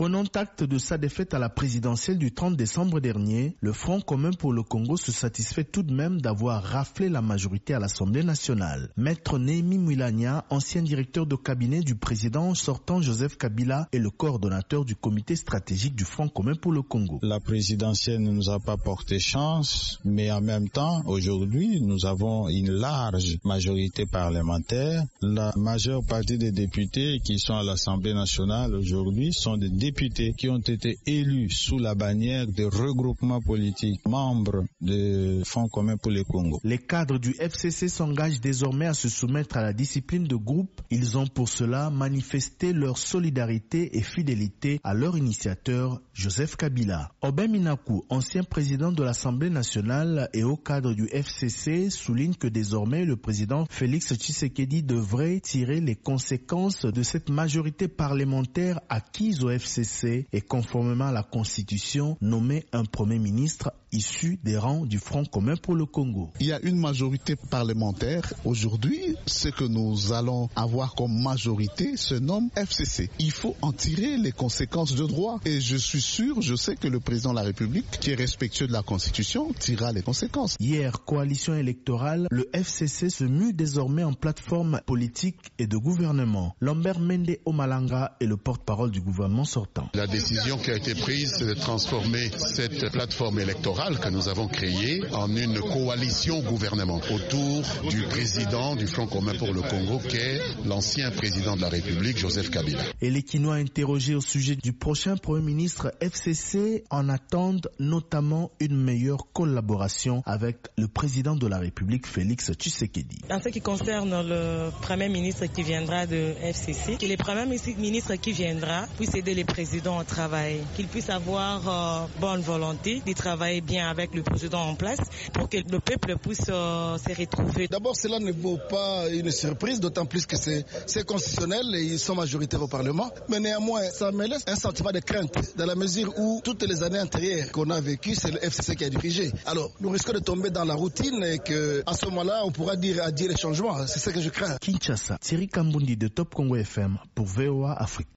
Prenant acte de sa défaite à la présidentielle du 30 décembre dernier, le Front commun pour le Congo se satisfait tout de même d'avoir raflé la majorité à l'Assemblée nationale. Maître Néhémie Mwilanya, ancien directeur de cabinet du président sortant Joseph Kabila et le coordonnateur du comité stratégique du Front commun pour le Congo. La présidentielle ne nous a pas porté chance, mais en même temps, aujourd'hui, nous avons une large majorité parlementaire. La majeure partie des députés qui sont à l'Assemblée nationale aujourd'hui sont des députés qui ont été élus sous la bannière de regroupements politiques, membres du Front commun pour le Congo. Les cadres du FCC s'engagent désormais à se soumettre à la discipline de groupe. Ils ont pour cela manifesté leur solidarité et fidélité à leur initiateur, Joseph Kabila. Obin Minaku, ancien président de l'Assemblée nationale et haut cadre du FCC, souligne que désormais le président Félix Tshisekedi devrait tirer les conséquences de cette majorité parlementaire acquise au FCC et conformément à la Constitution, nommer un Premier ministre issu des rangs du Front commun pour le Congo. Il y a une majorité parlementaire. Aujourd'hui, ce que nous allons avoir comme majorité se nomme FCC. Il faut en tirer les conséquences de droit. Et je suis sûr, je sais que le président de la République, qui est respectueux de la Constitution, tirera les conséquences. Hier, coalition électorale, le FCC se mue désormais en plateforme politique et de gouvernement. Lambert Mende Omalanga est le porte-parole du gouvernement sortant. La décision qui a été prise, c'est de transformer cette plateforme électorale que nous avons créée en une coalition gouvernement autour du président du Front commun pour le Congo, qui est l'ancien président de la République, Joseph Kabila. Et les Kinois interrogés au sujet du prochain Premier ministre FCC en attendent notamment une meilleure collaboration avec le président de la République, Félix Tshisekedi. En ce qui concerne le Premier ministre qui viendra de FCC, que le Premier ministre qui viendra puisse aider les présidents au travail, qu'il puisse avoir bonne volonté de travailler bien avec le président en place pour que le peuple puisse se retrouver. D'abord, cela ne vaut pas une surprise, d'autant plus que c'est constitutionnel et ils sont majoritaires au Parlement. Mais néanmoins, ça me laisse un sentiment de crainte dans la mesure où toutes les années antérieures qu'on a vécues, c'est le FCC qui a dirigé. Alors, nous risquons de tomber dans la routine et qu'à ce moment-là, on pourra dire adieu les changements. C'est ce que je crains. Kinshasa, Thierry Kambundi de Top Congo FM pour VOA Afrique.